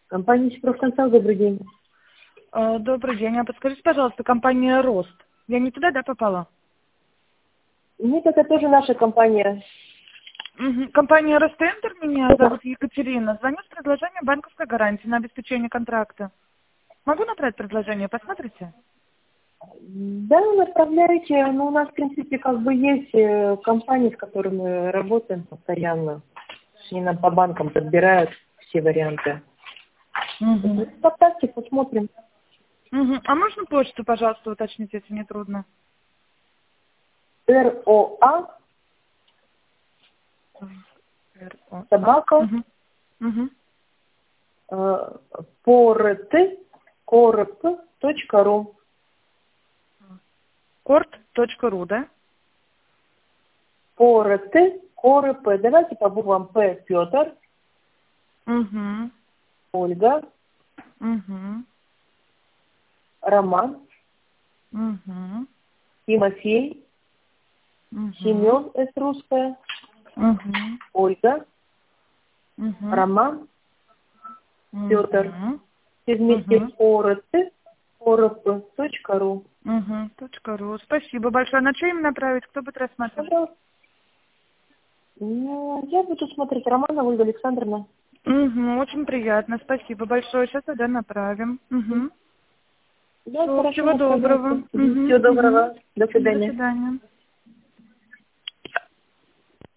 Компания «Сепрофтансал», добрый день. Добрый день. А подскажите, пожалуйста, компания «Рост». Я не туда, да, попала? Нет, это тоже наша компания. Компания «Ростендер», меня зовут Екатерина. Звоню с предложением банковской гарантии на обеспечение контракта. Могу набрать предложение, посмотрите? Да, направляйте. Но у нас, в принципе, как бы есть компании, с которыми мы работаем постоянно. Они нам по банкам подбирают все варианты. Поставьте, посмотрим. А можно почту, пожалуйста, уточнить, если не трудно? РОА собака korp.ru. Корт.ру, да? Корп. Давайте по буквам П. Петр, Ольга, Роман, Тимофей, Семен, С русская, Ольга, Роман, Петр. Все вместе корп.ру. .ру. Спасибо большое. На что им направить? Кто будет рассматривать? Пожалуйста. Ну, я буду смотреть. Романа Ольга Александровна. Очень приятно. Спасибо большое. Сейчас тогда направим. Да, хорошо, Всего доброго. Всего доброго. До свидания. До свидания.